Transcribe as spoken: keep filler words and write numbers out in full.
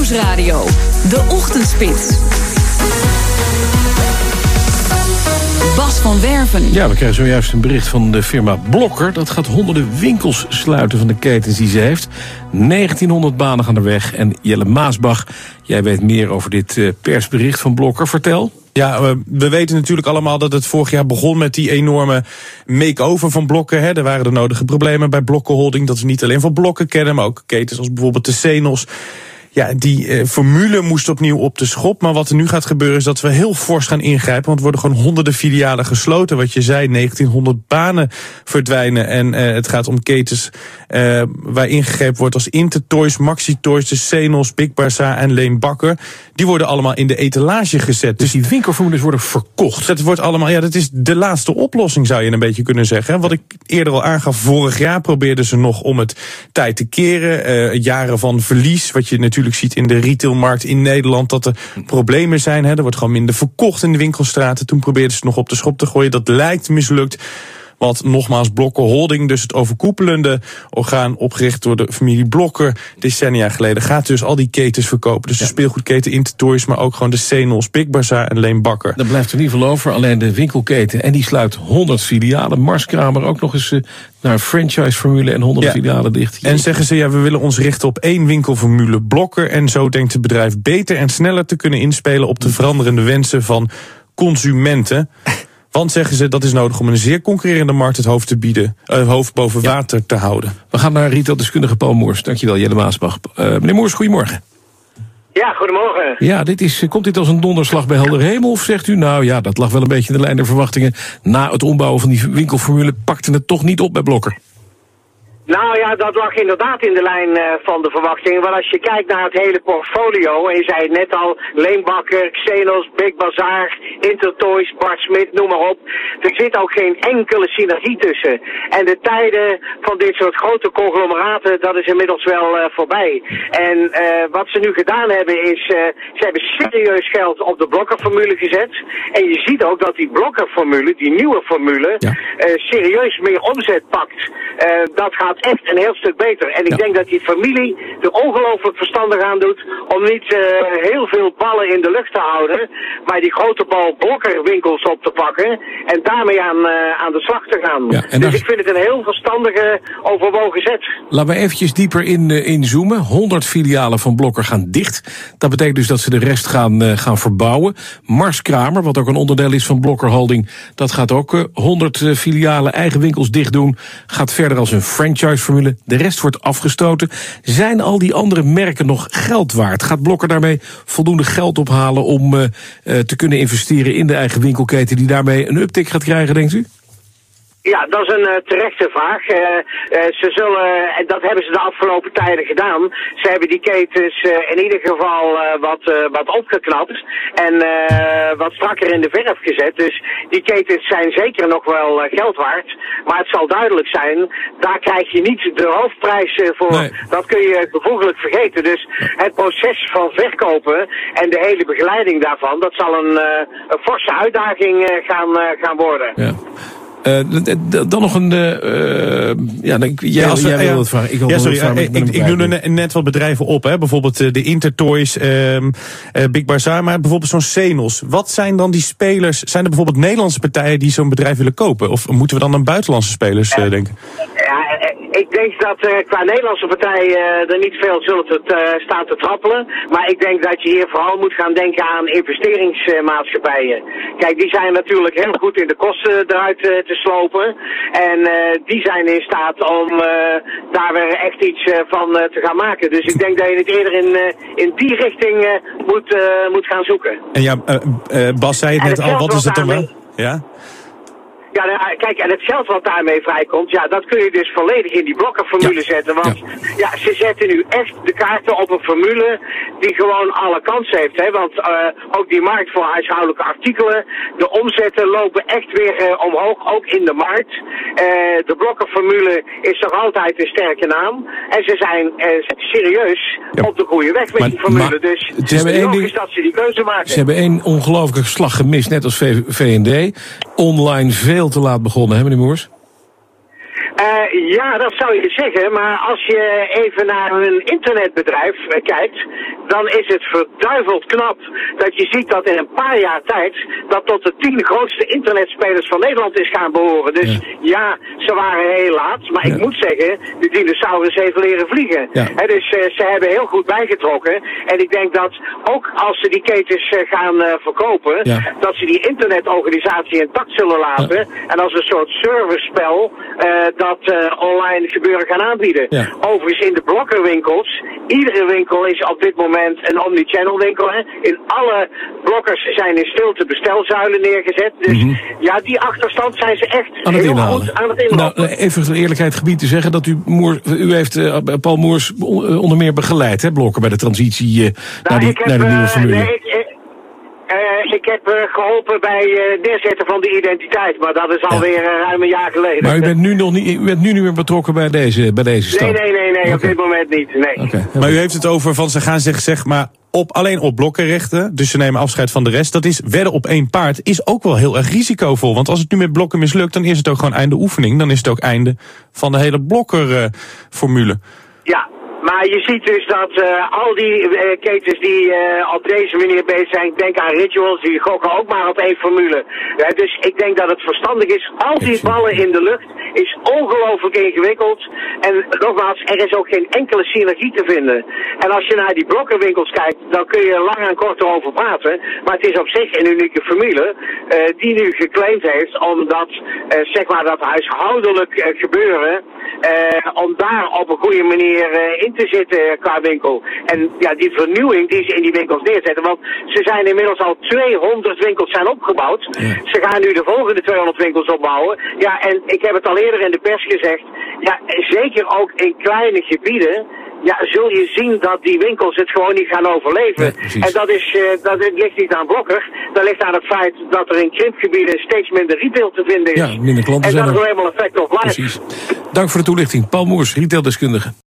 Nieuwsradio. De Ochtendspits. Bas van Werven. Ja, we krijgen zojuist een bericht van de firma Blokker. Dat gaat honderden winkels sluiten van de ketens die ze heeft. negentienhonderd banen gaan er weg. En Jelle Maasbach, jij weet meer over dit uh, persbericht van Blokker. Vertel. Ja, we weten natuurlijk allemaal dat het vorig jaar begon met die enorme make-over van Blokker. Hè. Er waren de nodige problemen bij Blokker Holding. Dat we niet alleen van Blokker kennen, maar ook ketens als bijvoorbeeld de Senos. Ja, die eh, formule moest opnieuw op de schop. Maar wat er nu gaat gebeuren is dat we heel fors gaan ingrijpen. Want er worden gewoon honderden filialen gesloten. Wat je zei, negentienhonderd banen verdwijnen. En eh, het gaat om ketens eh, waar ingegrepen wordt als Intertoys, Maxi Toys, de Senos, Big Bazaar en Leen Bakker. Die worden allemaal in de etalage gezet. Dus die winkelformules worden verkocht. Dat wordt allemaal, ja, dat is de laatste oplossing, zou je een beetje kunnen zeggen. Wat ik eerder al aangaf, vorig jaar probeerden ze nog om het tijd te keren. Uh, jaren van verlies, wat je natuurlijk ziet in de retailmarkt in Nederland, dat er problemen zijn. Hè. Er wordt gewoon minder verkocht in de winkelstraten. Toen probeerden ze het nog op de schop te gooien. Dat lijkt mislukt. Want nogmaals, Blokker Holding, dus het overkoepelende orgaan opgericht door de familie Blokker decennia geleden, gaat dus al die ketens verkopen. Dus ja. De speelgoedketen Intertoys, maar ook gewoon de Senos, Big Bazaar en Leen Bakker. Daar blijft er in ieder geval over, alleen de winkelketen. En die sluit honderd filialen. Mars Kramer ook nog eens uh, naar een franchise-formule en honderd ja. filialen dicht. En zeggen ze, ja, we willen ons richten op één winkelformule Blokker. En zo denkt het bedrijf beter en sneller te kunnen inspelen op de veranderende wensen van consumenten. Want, zeggen ze, dat is nodig om een zeer concurrerende markt het hoofd te bieden, uh, hoofd boven ja. water te houden. We gaan naar retaildeskundige Paul Moers. Dankjewel, Jelle Maasbach. Uh, meneer Moers, goedemorgen. Ja, goedemorgen. Ja, dit is, komt dit als een donderslag bij helder hemel? Of zegt u, nou ja, dat lag wel een beetje in de lijn der verwachtingen. Na het ombouwen van die winkelformule pakte het toch niet op bij Blokker? Nou ja, dat lag inderdaad in de lijn uh, van de verwachtingen. Want als je kijkt naar het hele portfolio, en je zei het net al, Leen Bakker, Xenos, Big Bazaar, Intertoys, Bart Smit, noem maar op. Er zit ook geen enkele synergie tussen. En de tijden van dit soort grote conglomeraten, dat is inmiddels wel uh, voorbij. En uh, wat ze nu gedaan hebben is, uh, ze hebben serieus geld op de Blokkerformule gezet. En je ziet ook dat die Blokkerformule, die nieuwe formule, ja. uh, serieus meer omzet pakt. Uh, dat gaat echt een heel stuk beter. En ik ja. denk dat die familie er ongelooflijk verstandig aan doet om niet uh, heel veel ballen in de lucht te houden, maar die grote bal Blokkerwinkels op te pakken en daarmee aan, uh, aan de slag te gaan. Ja, dus daar... ik vind het een heel verstandige, overwogen zet. Laten we eventjes dieper in, uh, inzoomen. honderd filialen van Blokker gaan dicht. Dat betekent dus dat ze de rest gaan, uh, gaan verbouwen. Mars Kramer, wat ook een onderdeel is van Blokker Holding, dat gaat ook uh, honderd uh, filialen eigen winkels dicht doen. Gaat verder als een franchise-formule. De rest wordt afgestoten. Zijn al die andere merken nog geld waard? Gaat Blokker daarmee voldoende geld ophalen om uh, uh, te kunnen investeren in de eigen winkelketen die daarmee een uptick gaat krijgen, denkt u? Ja, dat is een uh, terechte vraag. Uh, uh, ze zullen, en dat hebben ze de afgelopen tijden gedaan, ze hebben die ketens uh, in ieder geval uh, wat, uh, wat opgeknapt en uh, wat strakker in de verf gezet. Dus die ketens zijn zeker nog wel uh, geld waard. Maar het zal duidelijk zijn, daar krijg je niet de hoofdprijs uh, voor. Nee. Dat kun je gevoeglijk vergeten. Dus het proces van verkopen en de hele begeleiding daarvan, dat zal een, uh, een forse uitdaging uh, gaan, uh, gaan worden. Ja. Uh, dan nog een... Uh, ja, dan, jij, ja, als we, jij wil ja, het vragen. Ik, wil ja, sorry, vragen, ik, ik, ik noem er net wat bedrijven op. Hè. Bijvoorbeeld uh, de Intertoys, uh, uh, Big Bazaar, maar bijvoorbeeld zo'n Senos. Wat zijn dan die spelers? Zijn er bijvoorbeeld Nederlandse partijen die zo'n bedrijf willen kopen? Of moeten we dan aan buitenlandse spelers uh, denken? Ja, ik denk dat uh, qua Nederlandse partijen uh, er niet veel zullen te, uh, staan te trappelen. Maar ik denk dat je hier vooral moet gaan denken aan investeringsmaatschappijen. Kijk, die zijn natuurlijk heel goed in de kosten eruit uh, te slopen. En uh, die zijn in staat om uh, daar weer echt iets uh, van uh, te gaan maken. Dus ik denk dat je het eerder in, uh, in die richting uh, moet, uh, moet gaan zoeken. En ja, uh, uh, Bas zei het net al, wat is het dan wel? Ja? Ja, nou, kijk, en het geld wat daarmee vrijkomt, ja, dat kun je dus volledig in die Blokkerformule ja. zetten. Want ja. ja, ze zetten nu echt de kaarten op een formule die gewoon alle kansen heeft. Hè? Want uh, ook die markt voor huishoudelijke artikelen, de omzetten lopen echt weer uh, omhoog, ook in de markt. Uh, de Blokkerformule is toch altijd een sterke naam. En ze zijn uh, serieus ja. op de goede weg met maar, die formule. Maar, dus het is logisch dat ze die keuze maken. Ze hebben één ongelooflijke slag gemist, net als V N D. Online veel te laat begonnen, hè meneer Moers? Uh, ja, dat zou je zeggen, maar als je even naar een internetbedrijf uh, kijkt, dan is het verduiveld knap dat je ziet dat in een paar jaar tijd dat tot de tien grootste internetspelers van Nederland is gaan behoren. Dus ja, ja ze waren heel laat, maar ja, ik moet zeggen, de dinosaurus heeft leren vliegen. Ja. He, dus uh, ze hebben heel goed bijgetrokken. En ik denk dat ook als ze die ketens uh, gaan uh, verkopen, ja, dat ze die internetorganisatie intact zullen laten. Ja. En als een soort servicespel uh, dat uh, online gebeuren gaan aanbieden. Ja. Overigens in de blokkerwinkels, iedere winkel is op dit moment een omnichannel winkel. Hè. In alle blokkers zijn in stilte bestelzuilen neergezet. Dus mm-hmm, ja, die achterstand zijn ze echt aan heel goed aan het inlopen. Nou, even de eerlijkheid gebied te zeggen dat u, Moer, u heeft uh, Paul Moers onder meer begeleid, hè, Blokker, bij de transitie uh, nou, naar, die, naar de nieuwe formule. Uh, nee, ik, Uh, ik heb uh, geholpen bij uh, neerzetten van de identiteit, maar dat is alweer ja, uh, ruim een jaar geleden. Maar u bent nu nog niet, u bent nu niet meer betrokken bij deze, bij deze stap? Nee, nee, nee, nee, okay, op dit moment niet, nee. Okay, maar u heeft het over van ze gaan zich zeg maar op, alleen op blokken richten, dus ze nemen afscheid van de rest. Dat is wedden op één paard, is ook wel heel erg risicovol. Want als het nu met blokken mislukt, dan is het ook gewoon einde oefening. Dan is het ook einde van de hele blokkerformule. Uh, ja. Maar je ziet dus dat uh, al die uh, ketens die uh, op deze manier bezig zijn, ik denk aan Rituals, die gokken ook maar op één formule. Uh, dus ik denk dat het verstandig is, al die ballen in de lucht is ongelooflijk ingewikkeld. En nogmaals, er is ook geen enkele synergie te vinden. En als je naar die blokkenwinkels kijkt, dan kun je lang en kort erover praten. Maar het is op zich een unieke formule uh, die nu geclaimd heeft om dat, uh, zeg maar, dat huishoudelijk uh, gebeuren, uh, om daar op een goede manier uh, in te zitten qua winkel. En ja, die vernieuwing die ze in die winkels neerzetten, want ze zijn inmiddels al tweehonderd winkels zijn opgebouwd. Ja. Ze gaan nu de volgende tweehonderd winkels opbouwen. Ja, en ik heb het al eerder in de pers gezegd, ja, zeker ook in kleine gebieden, ja, zul je zien dat die winkels het gewoon niet gaan overleven. Ja, en dat, is, uh, dat ligt niet aan Blokker. Dat ligt aan het feit dat er in krimpgebieden steeds minder retail te vinden is. Ja, minder klanten en zijn dat er. is helemaal effect op life. Precies. Dank voor de toelichting. Paul Moers, retaildeskundige.